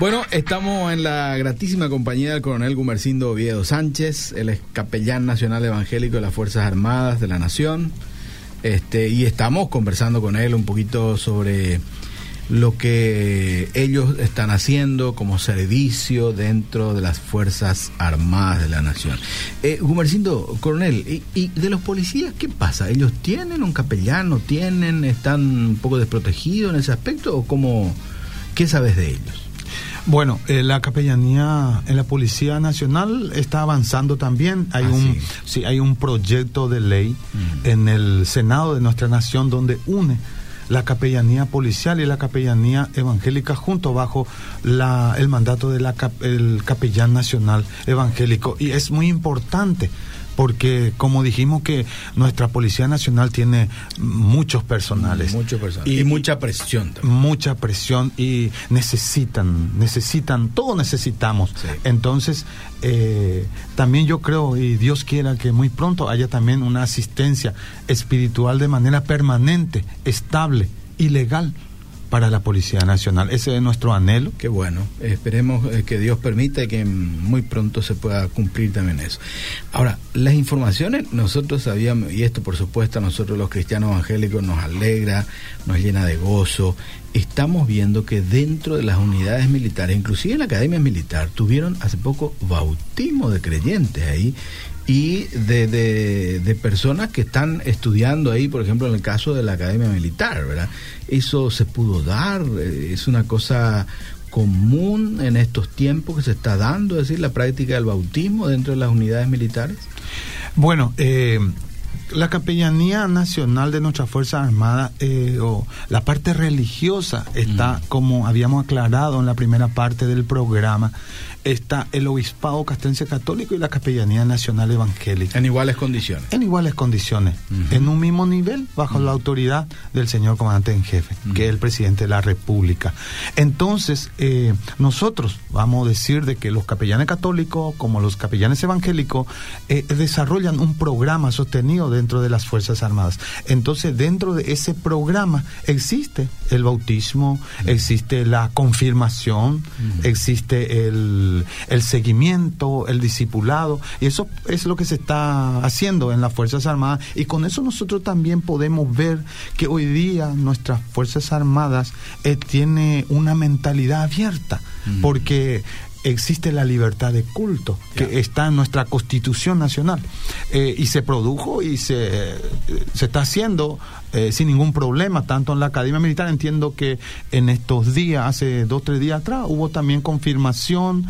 Bueno, estamos en la gratísima compañía del coronel Gumersindo Oviedo Sánchez. Él es capellán nacional evangélico de las Fuerzas Armadas de la Nación. Y estamos conversando con él un poquito sobre lo que ellos están haciendo como servicio dentro de las Fuerzas Armadas de la Nación. Gumersindo, coronel, ¿y de los policías qué pasa? ¿Ellos tienen un capellán, no tienen, están un poco desprotegidos en ese aspecto o cómo, qué sabes de ellos? Bueno, la capellanía en la Policía Nacional está avanzando también. Hay un proyecto de ley en el Senado de nuestra nación donde une la capellanía policial y la capellanía evangélica junto bajo el mandato del capellán nacional evangélico. Y es muy importante porque, como dijimos, que nuestra Policía Nacional tiene muchos personales. Y mucha presión también. Mucha presión y necesitan, todos necesitamos. Sí. Entonces, también yo creo, y Dios quiera, que muy pronto haya también una asistencia espiritual de manera permanente, estable y legal para la Policía Nacional. Ese es nuestro anhelo. Qué bueno. Esperemos que Dios permita que muy pronto se pueda cumplir también eso. Ahora, las informaciones nosotros sabíamos, y esto por supuesto a nosotros los cristianos evangélicos nos alegra, nos llena de gozo. Estamos viendo que dentro de las unidades militares, inclusive en la Academia Militar, tuvieron hace poco bautismo de creyentes ahí, y de personas que están estudiando ahí, por ejemplo, en el caso de la Academia Militar, ¿verdad? Eso se pudo dar, es una cosa común en estos tiempos que se está dando, es decir, la práctica del bautismo dentro de las unidades militares. Bueno, la Capellanía Nacional de nuestra Fuerza Armada, o la parte religiosa, está, como habíamos aclarado en la primera parte del programa, está el Obispado Castrense Católico y la Capellanía Nacional Evangélica. En iguales condiciones. En iguales condiciones, en un mismo nivel, bajo la autoridad del señor comandante en jefe, que es el presidente de la República. Entonces, nosotros vamos a decir de que los capellanes católicos, como los capellanes evangélicos, desarrollan un programa sostenido dentro de las Fuerzas Armadas. Entonces, dentro de ese programa existe el bautismo, existe la confirmación, existe el seguimiento, el discipulado, y eso es lo que se está haciendo en las Fuerzas Armadas, y con eso nosotros también podemos ver que hoy día nuestras Fuerzas Armadas tiene una mentalidad abierta, porque existe la libertad de culto que está en nuestra Constitución Nacional, y se produjo y se está haciendo sin ningún problema, tanto en la Academia Militar. Entiendo que en estos días, hace 2-3 días atrás, hubo también confirmación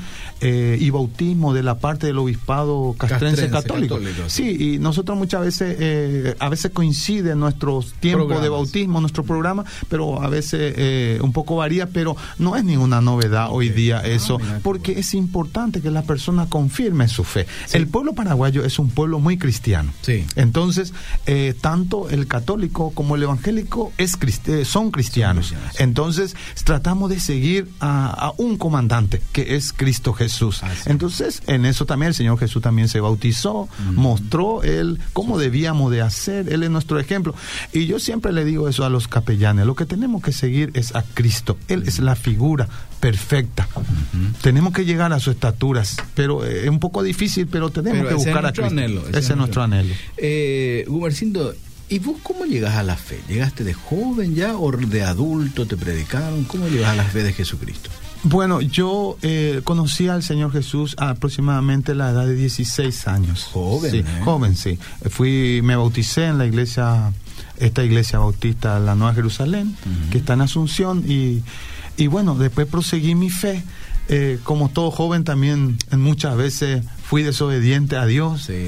y bautismo de la parte del Obispado Castrense Católico. Sí, y nosotros muchas veces, a veces coinciden nuestros tiempos de bautismo, nuestro programa, pero a veces un poco varía, pero no es ninguna novedad hoy día eso, porque es importante que la persona confirme su fe. Sí. El pueblo paraguayo es un pueblo muy cristiano. Sí. Entonces, tanto el católico como el evangélico son cristianos. Entonces, tratamos de seguir a un comandante, que es Cristo Jesús. Entonces, en eso también el Señor Jesús también se bautizó, mostró Él cómo debíamos de hacer. Él es nuestro ejemplo. Y yo siempre le digo eso a los capellanes: lo que tenemos que seguir es a Cristo. Él es la figura perfecta. Tenemos que llegar a sus estaturas, pero es un poco difícil, pero tenemos que buscar a Cristo. Ese es nuestro anhelo. Gumersindo, ¿y vos cómo llegas a la fe? ¿Llegaste de joven ya o de adulto te predicaron? ¿Cómo llegas a la fe de Jesucristo? Bueno, yo conocí al Señor Jesús a aproximadamente la edad de 16 años. Joven, sí, joven, sí. Me bauticé en la iglesia, esta iglesia bautista, la Nueva Jerusalén, que está en Asunción, y bueno, después proseguí mi fe. Como todo joven también muchas veces fui desobediente a Dios. Sí.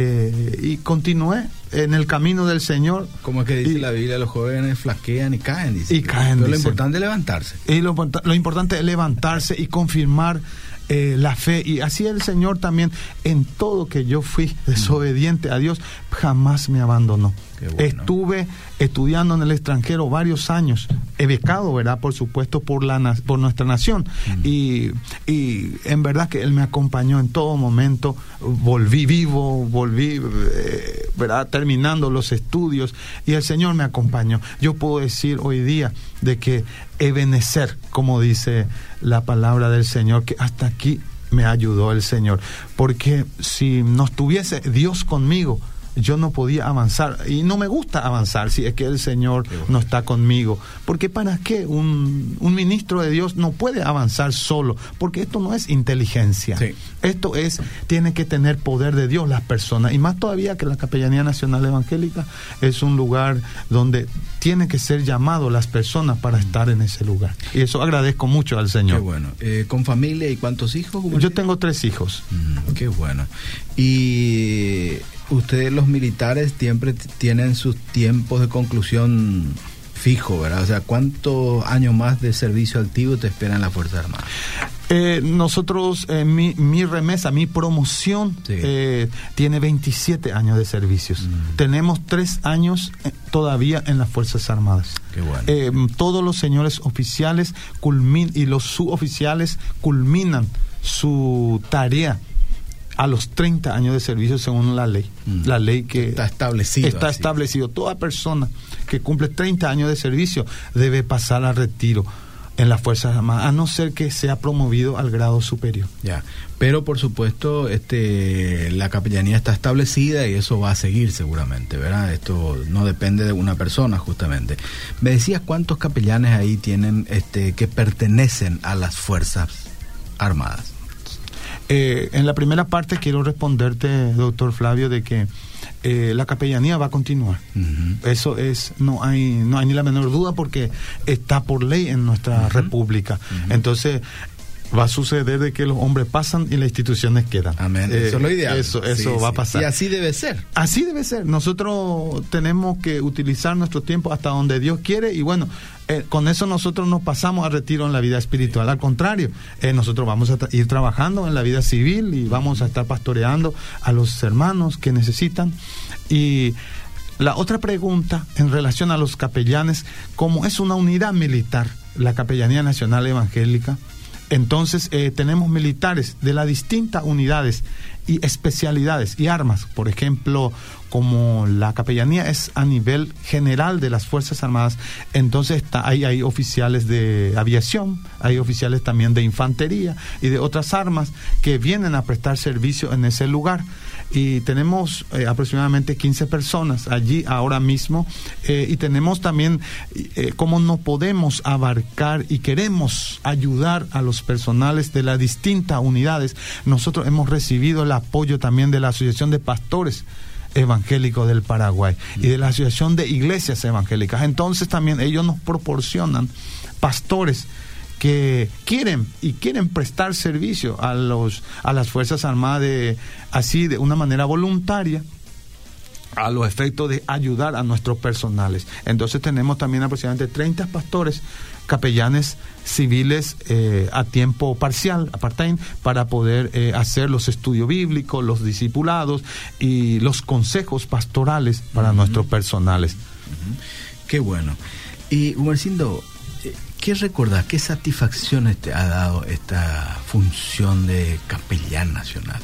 Y continué en el camino del Señor. Como es que dice la Biblia, los jóvenes flaquean y caen, dice. Pero lo importante es levantarse. Y lo importante es levantarse y confirmar la fe. Y así el Señor también, en todo que yo fui desobediente a Dios, jamás me abandonó. Bueno. Estuve estudiando en el extranjero varios años, he becado, ¿verdad? Por supuesto, por nuestra nación. Y en verdad que él me acompañó en todo momento. Volví vivo, ¿verdad? Terminando los estudios, y el Señor me acompañó. Yo puedo decir hoy día de que Ebenezer, como dice la palabra del Señor, que hasta aquí me ayudó el Señor, porque si no estuviese Dios conmigo, yo no podía avanzar, y no me gusta avanzar si es que el Señor no está conmigo, porque ¿para qué? Un ministro de Dios no puede avanzar solo, porque esto no es inteligencia, sí. Esto tiene que tener poder de Dios las personas, y más todavía que la Capellanía Nacional Evangélica es un lugar donde tiene que ser llamado las personas para estar en ese lugar, y eso agradezco mucho al Señor. Qué bueno. ¿Con familia y cuántos hijos? Yo tengo 3 hijos. Qué bueno. Y ustedes, los militares, siempre tienen sus tiempos de conclusión fijo, ¿verdad? O sea, ¿cuántos años más de servicio activo te esperan las Fuerzas Armadas? Nosotros, mi remesa, mi promoción, sí, tiene 27 años de servicios. Tenemos 3 años todavía en las Fuerzas Armadas. Qué bueno. Todos los señores oficiales y los suboficiales culminan su tarea a los 30 años de servicio según la ley. La ley que está establecido. Está establecido. Toda persona que cumple 30 años de servicio debe pasar al retiro en las Fuerzas Armadas, a no ser que sea promovido al grado superior. Ya, pero por supuesto la capellanía está establecida y eso va a seguir seguramente, ¿verdad? Esto no depende de una persona, justamente. Me decías cuántos capellanes ahí tienen que pertenecen a las Fuerzas Armadas. En la primera parte quiero responderte, doctor Flavio, de que la capellanía va a continuar. Eso no hay ni la menor duda, porque está por ley en nuestra república. Entonces va a suceder de que los hombres pasan y las instituciones quedan. Amén. Eso es lo ideal. Eso va a pasar. Y así debe ser. Así debe ser. Nosotros tenemos que utilizar nuestro tiempo hasta donde Dios quiere, y bueno, con eso nosotros no pasamos a retiro en la vida espiritual. Al contrario, nosotros vamos a ir trabajando en la vida civil y vamos a estar pastoreando a los hermanos que necesitan. Y la otra pregunta en relación a los capellanes, como es una unidad militar, la Capellanía Nacional Evangélica, entonces tenemos militares de las distintas unidades y especialidades y armas. Por ejemplo, como la capellanía es a nivel general de las Fuerzas Armadas, entonces hay oficiales de aviación, hay oficiales también de infantería y de otras armas que vienen a prestar servicio en ese lugar. Y tenemos aproximadamente 15 personas allí ahora mismo, y tenemos también, como no podemos abarcar y queremos ayudar a los personales de las distintas unidades, nosotros hemos recibido el apoyo también de la Asociación de Pastores Evangélicos del Paraguay y de la Asociación de Iglesias Evangélicas. Entonces también ellos nos proporcionan pastores que quieren prestar servicio a las Fuerzas Armadas de una manera voluntaria, a los efectos de ayudar a nuestros personales. Entonces tenemos también aproximadamente 30 pastores, capellanes civiles a tiempo parcial, part-time, para poder hacer los estudios bíblicos, los discipulados y los consejos pastorales para nuestros personales. Qué bueno. Y Gumersindo, ¿qué recordás? ¿Qué satisfacciones te ha dado esta función de capellán nacional?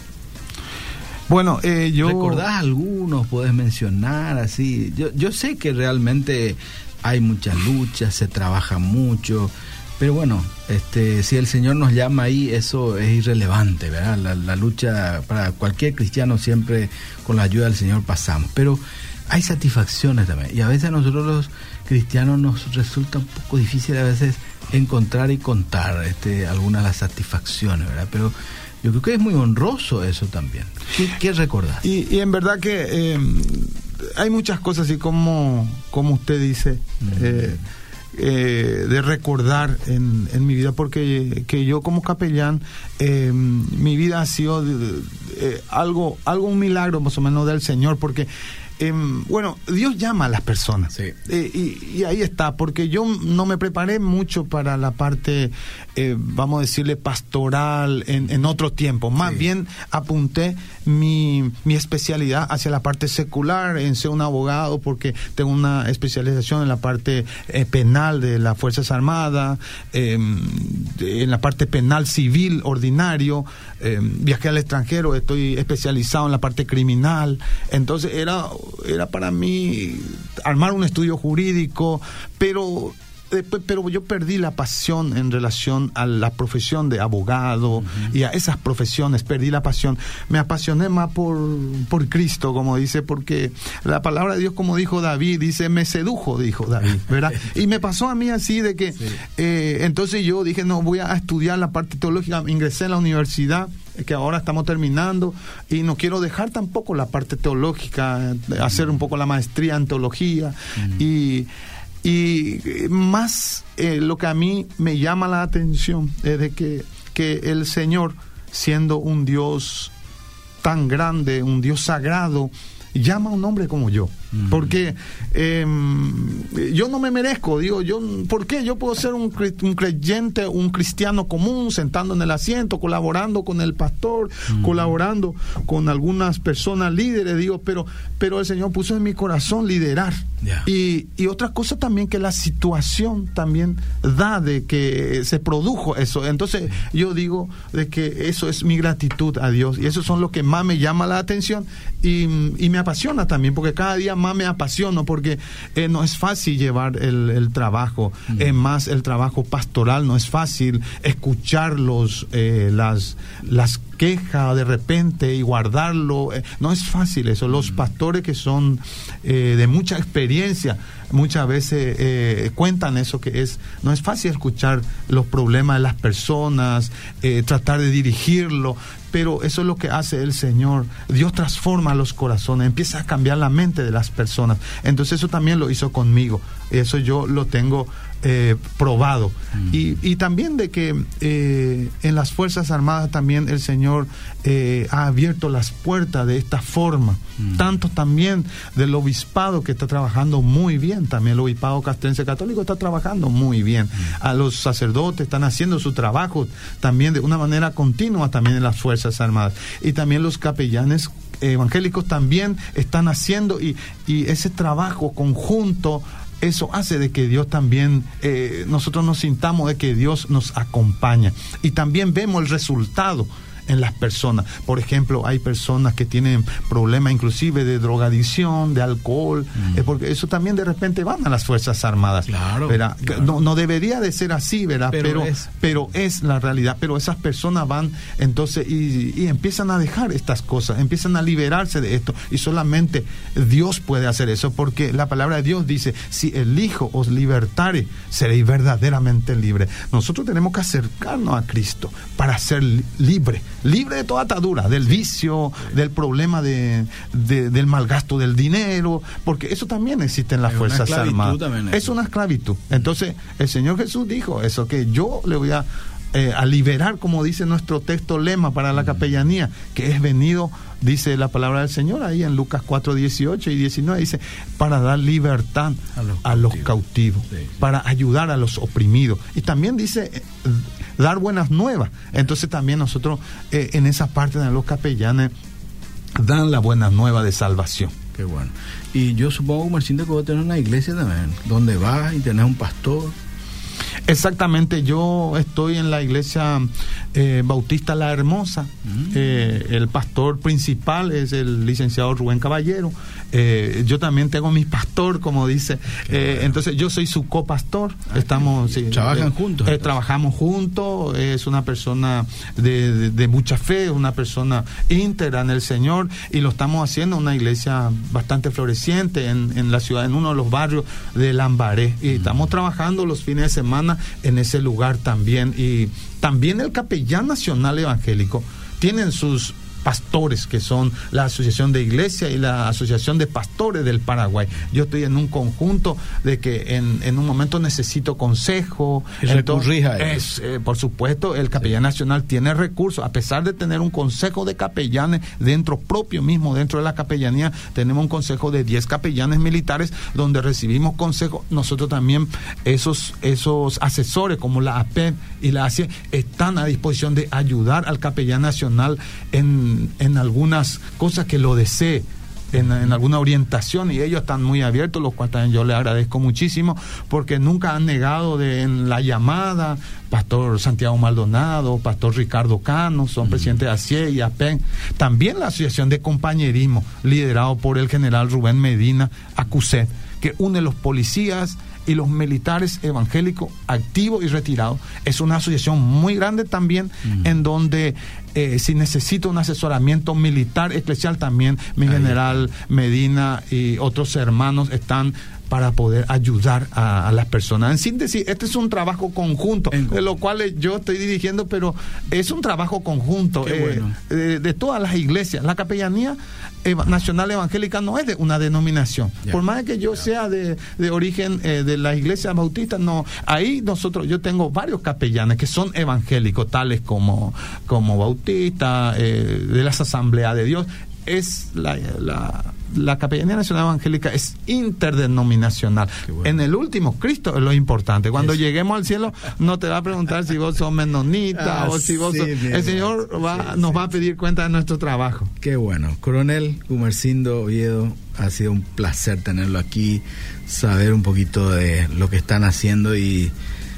Bueno, ¿recordás algunos? ¿Podés mencionar así? Yo sé que realmente hay muchas luchas, se trabaja mucho, pero bueno, si el Señor nos llama ahí, eso es irrelevante, ¿verdad? La lucha para cualquier cristiano siempre con la ayuda del Señor pasamos, pero hay satisfacciones también, y a veces a nosotros los cristianos nos resulta un poco difícil a veces encontrar y contar algunas de las satisfacciones, ¿verdad? Pero yo creo que es muy honroso eso también. ¿Qué recordás? Y en verdad que hay muchas cosas, así como usted dice, de recordar en mi vida, porque que yo como capellán, mi vida ha sido algo un milagro más o menos del Señor, porque bueno, Dios llama a las personas. Sí. Y ahí está, porque yo no me preparé mucho para la parte, vamos a decirle, pastoral en otro tiempo. Más bien apunté mi especialidad hacia la parte secular, en ser un abogado, porque tengo una especialización en la parte penal de las Fuerzas Armadas, en la parte penal civil ordinario. Viajé al extranjero, estoy especializado en la parte criminal. Entonces era para mí armar un estudio jurídico, pero yo perdí la pasión en relación a la profesión de abogado y a esas profesiones, perdí la pasión. Me apasioné más por Cristo, como dice, porque la palabra de Dios, como dijo David, dice, me sedujo, dijo David, ¿verdad? Y me pasó a mí así de que, entonces yo dije, no, voy a estudiar la parte teológica, ingresé en la universidad, que ahora estamos terminando, y no quiero dejar tampoco la parte teológica, hacer un poco la maestría en teología, y más lo que a mí me llama la atención es de que el Señor, siendo un Dios tan grande, un Dios sagrado, llama a un hombre como yo. Porque yo no me merezco, digo yo, ¿por qué? Yo puedo ser un creyente, un cristiano común, sentando en el asiento, colaborando con el pastor, colaborando con algunas personas líderes, digo, pero el Señor puso en mi corazón liderar. Y otra cosa también, que la situación también da de que se produjo eso. Entonces yo digo de que eso es mi gratitud a Dios, y eso son lo que más me llama la atención y me apasiona también, porque cada día más me apasiono, porque no es fácil llevar el trabajo, más el trabajo pastoral no es fácil, escuchar las quejas de repente y guardarlo, no es fácil eso. Los pastores que son de mucha experiencia muchas veces cuentan eso, que no es fácil escuchar los problemas de las personas, tratar de dirigirlo, pero eso es lo que hace el Señor. Dios transforma los corazones, empieza a cambiar la mente de las personas. Entonces eso también lo hizo conmigo, eso yo lo tengo probado. Y también de que en las Fuerzas Armadas también el Señor ha abierto las puertas de esta forma, tanto también del obispado, que está trabajando muy bien, también el obispado castrense católico está trabajando muy bien, a los sacerdotes están haciendo su trabajo también de una manera continua también en las Fuerzas Armadas, y también los capellanes evangélicos también están haciendo, y ese trabajo conjunto, eso hace de que Dios también, nosotros nos sintamos de que Dios nos acompaña, y también vemos el resultado en las personas. Por ejemplo, hay personas que tienen problemas inclusive de drogadicción, de alcohol, porque eso también de repente van a las Fuerzas Armadas. Claro. No debería de ser así, ¿verdad? Pero es la realidad. Pero esas personas van entonces y empiezan a dejar estas cosas, empiezan a liberarse de esto, y solamente Dios puede hacer eso, porque la palabra de Dios dice, si el Hijo os libertare, seréis verdaderamente libres. Nosotros tenemos que acercarnos a Cristo para ser libre de toda atadura, del vicio, del problema del malgasto del dinero, porque eso también existe en las Fuerzas Armadas. Es una esclavitud. Entonces el Señor Jesús dijo eso, que yo le voy a liberar, como dice nuestro texto lema para la capellanía, que es venido, dice la palabra del Señor ahí en Lucas 4, 18 y 19, dice, para dar libertad a los cautivos, para ayudar a los oprimidos, y también dice dar buenas nuevas. Entonces también nosotros en esa parte de los capellanes dan la buena nueva de salvación. Qué bueno. Y yo supongo, Marcinda, que vos tenés una iglesia también, donde vas y tenés un pastor. Exactamente, yo estoy en la iglesia Bautista La Hermosa. El pastor principal es el licenciado Rubén Caballero. Yo también tengo mi pastor, como dice. Entonces yo soy su copastor. Estamos, ¿trabajan juntos? Trabajamos juntos. Es una persona de mucha fe, una persona íntegra en el Señor, y lo estamos haciendo una iglesia bastante floreciente en la ciudad, en uno de los barrios de Lambaré, y estamos trabajando los fines de semana en ese lugar también. Y también el capellán nacional evangélico tienen sus pastores, que son la Asociación de Iglesia y la Asociación de Pastores del Paraguay. Yo estoy en un conjunto de que en un momento necesito consejo. Por supuesto, el capellán nacional tiene recursos, a pesar de tener un consejo de capellanes dentro de la capellanía, tenemos un consejo de 10 capellanes militares donde recibimos consejos. Nosotros también, esos asesores como la APEP y la ACIE están a disposición de ayudar al capellán nacional en algunas cosas que lo desee, en alguna orientación, y ellos están muy abiertos, los cuales también yo les agradezco muchísimo, porque nunca han negado en la llamada. Pastor Santiago Maldonado, Pastor Ricardo Cano, son presidentes de ACIE y APEN. También la Asociación de Compañerismo, liderado por el general Rubén Medina, ACUSET, que une los policías y los militares evangélicos activos y retirados. Es una asociación muy grande también, en donde si necesito un asesoramiento militar eclesial, también mi general Medina y otros hermanos están para poder ayudar a las personas. En síntesis, este es un trabajo conjunto, de lo cual yo estoy dirigiendo, pero es un trabajo conjunto de todas las iglesias. La capellanía nacional evangélica no es de una denominación. Por más que yo sea de origen de la iglesia bautista, no. Ahí yo tengo varios capellanes que son evangélicos, tales como Bautista, de las Asambleas de Dios. Es la Capellanía Nacional Evangélica es interdenominacional. Bueno. En el último, Cristo es lo importante. Cuando lleguemos al cielo, no te va a preguntar si vos sos menonita o si vos sos... El Señor nos va a pedir cuenta de nuestro trabajo. Qué bueno. Coronel Gumersindo Oviedo, ha sido un placer tenerlo aquí, saber un poquito de lo que están haciendo, y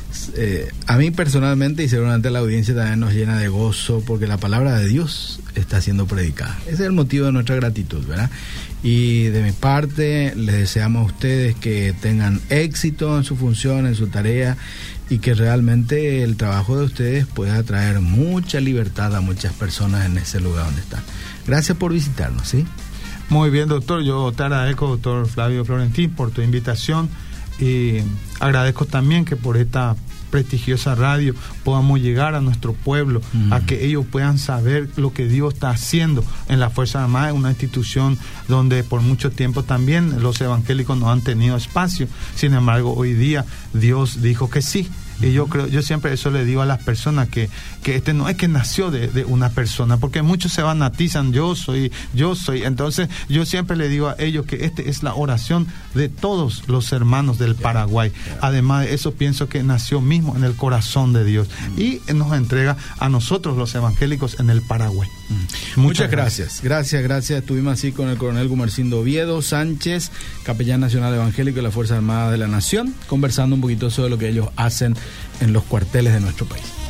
a mí personalmente y seguramente a la audiencia también nos llena de gozo, porque la palabra de Dios está siendo predicada. Ese es el motivo de nuestra gratitud, ¿verdad? Y de mi parte les deseamos a ustedes que tengan éxito en su función, en su tarea, y que realmente el trabajo de ustedes pueda traer mucha libertad a muchas personas en ese lugar donde están. Gracias por visitarnos, ¿sí? Muy bien, doctor. Yo te agradezco, doctor Flavio Florentín, por tu invitación, y agradezco también que por esta prestigiosa radio podamos llegar a nuestro pueblo, a que ellos puedan saber lo que Dios está haciendo en la Fuerza Armada, una institución donde por mucho tiempo también los evangélicos no han tenido espacio. Sin embargo, hoy día Dios dijo que sí. Y yo siempre eso le digo a las personas, que este no es que nació de una persona, porque muchos se fanatizan, yo soy. Entonces yo siempre le digo a ellos que esta es la oración de todos los hermanos del Paraguay. Además de eso, pienso que nació mismo en el corazón de Dios y nos entrega a nosotros los evangélicos en el Paraguay. Muchas gracias. Gracias. Estuvimos así con el coronel Gumersindo Oviedo Sánchez, capellán nacional evangélico de la Fuerza Armada de la Nación, conversando un poquito sobre lo que ellos hacen en los cuarteles de nuestro país.